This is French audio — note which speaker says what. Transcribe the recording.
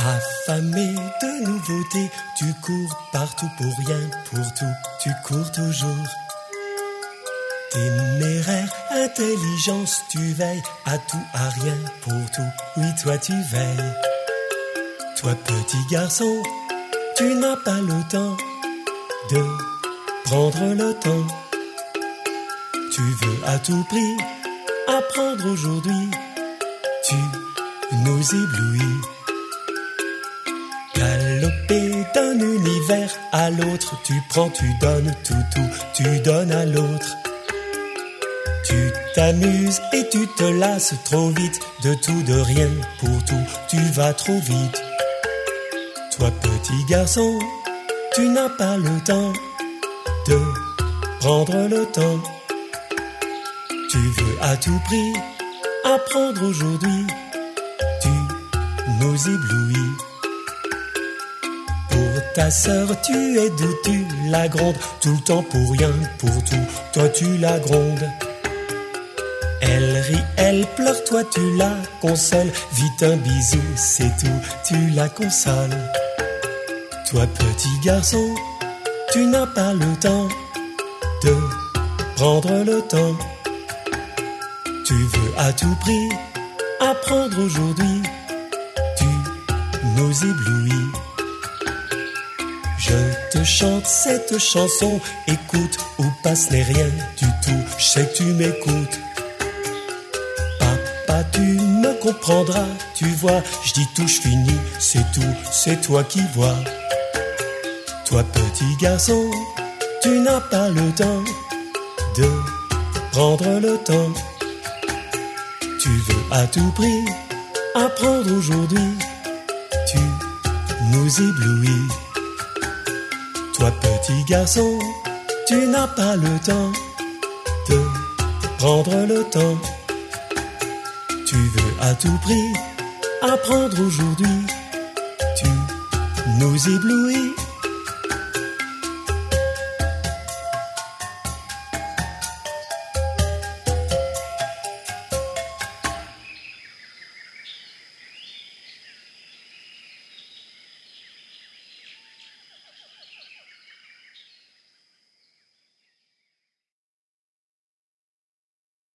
Speaker 1: Affamé de nouveautés, tu cours partout pour rien, pour tout, tu cours toujours. Téméraire, intelligence, tu veilles à tout, à rien, pour tout, oui toi tu veilles. Toi petit garçon, tu n'as pas le temps de prendre le temps. Tu veux à tout prix apprendre aujourd'hui, tu nous éblouis. Galoper d'un univers à l'autre, tu prends, tu donnes tout, tu donnes à l'autre. Tu t'amuses et tu te lasses trop vite, de tout, de rien, pour tout, tu vas trop vite. Toi petit garçon, tu n'as pas le temps de prendre le temps. Tu veux à tout prix apprendre aujourd'hui, tu nous éblouis. Pour ta sœur, tu es doux, tu la grondes, tout le temps pour rien, pour tout, toi tu la grondes. Elle rit, elle pleure, toi tu la consoles, vite un bisou, c'est tout, tu la consoles. Toi petit garçon, tu n'as pas le temps de prendre le temps. Tu veux à tout prix apprendre aujourd'hui, tu nous éblouis. Je te chante cette chanson, écoute, où passe n'est rien du tout, je sais que tu m'écoutes. Papa, tu me comprendras, tu vois, je dis tout, je finis, c'est tout, c'est toi qui vois. Toi petit garçon, tu n'as pas le temps de prendre le temps. Tu veux à tout prix apprendre aujourd'hui, tu nous éblouis. Toi petit garçon, tu n'as pas le temps de prendre le temps. Tu veux à tout prix apprendre aujourd'hui, tu nous éblouis.